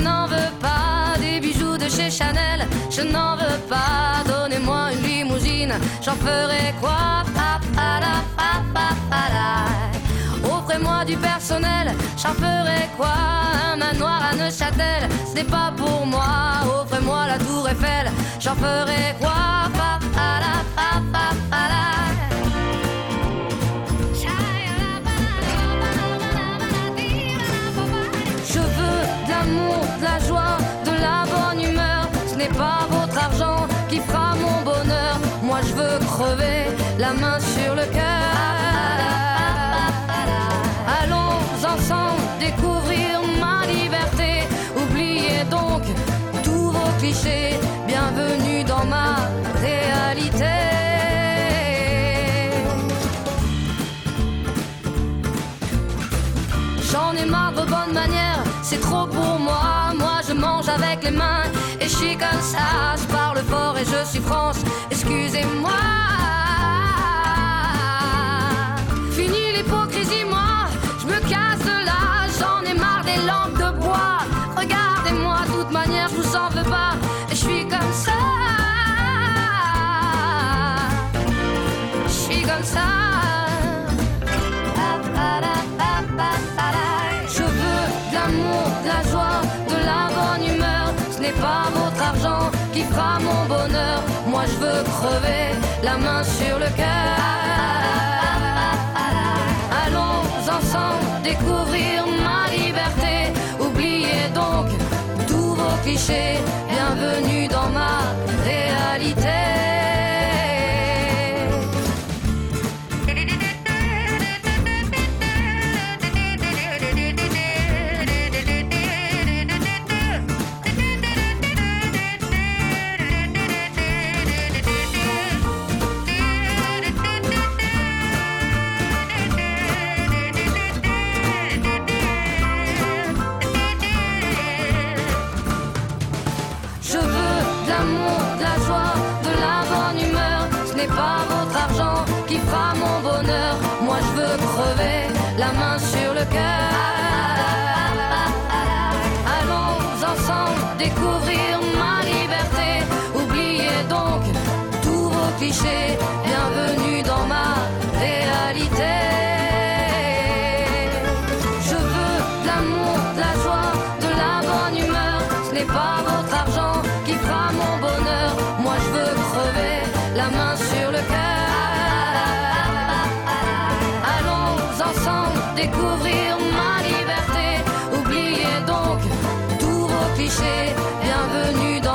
n'en veux pas des bijoux de chez Chanel, je n'en veux pas. Donnez-moi une limousine, j'en ferai quoi? Offrez-moi du personnel, j'en ferai quoi? Un manoir à Neuchâtel, ce n'est pas pour moi. Offrez-moi la tour Eiffel, j'en ferai quoi? Je veux de l'amour, de la joie, de la bonne humeur. Ce n'est pas votre argent qui fera mon bonheur. Moi je veux crever, la main sur le cœur. Allons ensemble découvrir ma liberté. Oubliez donc tous vos clichés. Bienvenue dans ma réalité. J'en ai marre de vos bonnes manières, c'est trop pour moi. Moi je mange avec les mains et je suis comme ça. Je parle fort et je suis France, excusez-moi. Fini l'hypocrisie, moi je me casse de là. J'en ai marre des langues de bois. Regardez-moi, de toute manière je vous en veux pas. Et je suis comme ça. Je suis comme ça. Je veux de l'amour, de la joie, de la bonne humeur. Ce n'est pas votre argent qui fera mon bonheur. Moi je veux crever, la main sur le cœur. Allons ensemble découvrir ma liberté. Oubliez donc tous vos clichés. Bienvenue dans ma réalité. Pas votre argent qui fera mon bonheur. Moi je veux crever, la main sur le cœur. Allons ensemble découvrir ma liberté. Oubliez donc tous vos clichés. Bienvenue dans ma réalité. Je veux de l'amour, de la joie, de la bonne humeur. Ce n'est pas votre argent qui fera mon bonheur. Moi je veux crever, la main sur le cœur. Allons ensemble découvrir ma liberté. Oubliez donc tous vos clichés. Bienvenue dans